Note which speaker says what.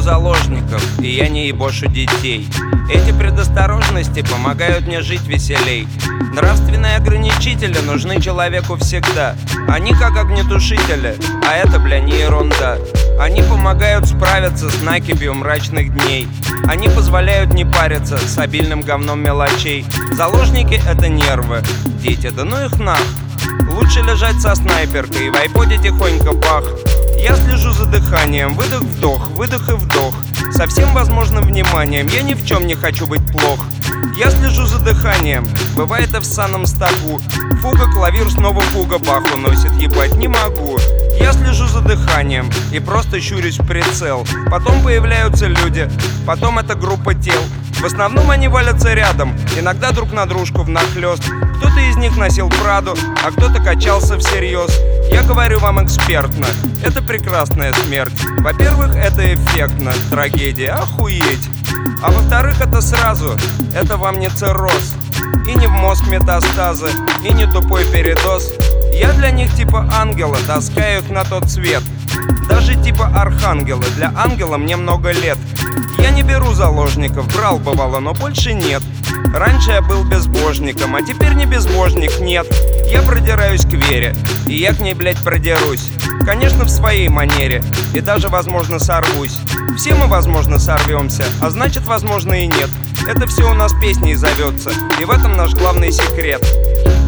Speaker 1: заложников, и я не ебошу детей. Эти предосторожности помогают мне жить веселей. Нравственные ограничители нужны человеку всегда. Они как огнетушители, а это, бля, не ерунда. Они помогают справиться с накипью мрачных дней. Они позволяют не париться с обильным говном мелочей. Заложники — это нервы. Дети, да ну их нах. Лучше лежать со снайперкой и в айподе тихонько бах. Я слежу за дыханием, выдох-вдох, выдох и вдох. Со всем возможным вниманием, я ни в чем не хочу быть плох. Я слежу за дыханием, бывает и в санном стогу. Фуга, клавир, снова фуга, бах уносит, ебать не могу. Я слежу за дыханием и просто щурюсь в прицел. Потом появляются люди, потом это группа тел. В основном они валятся рядом, иногда друг на дружку внахлёст. Кто-то из них носил Праду, а кто-то качался всерьез. Я говорю вам экспертно, это прекрасная смерть. Во-первых, это эффектно, трагедия, охуеть. А во-вторых, это сразу, это вам не цирроз. И не в мозг метастазы, и не тупой передоз. Я для них типа ангела, таскаю их на тот свет. Даже типа архангела, для ангела мне много лет. Я не беру заложников, брал бывало, но больше нет. Раньше я был безбожником, а теперь не безбожник, нет. Я продираюсь к вере, и я к ней, блять, продерусь. Конечно, в своей манере, и даже, возможно, сорвусь. Все мы, возможно, сорвемся, а значит, возможно, и нет. Это все у нас песней зовется, и в этом наш главный секрет.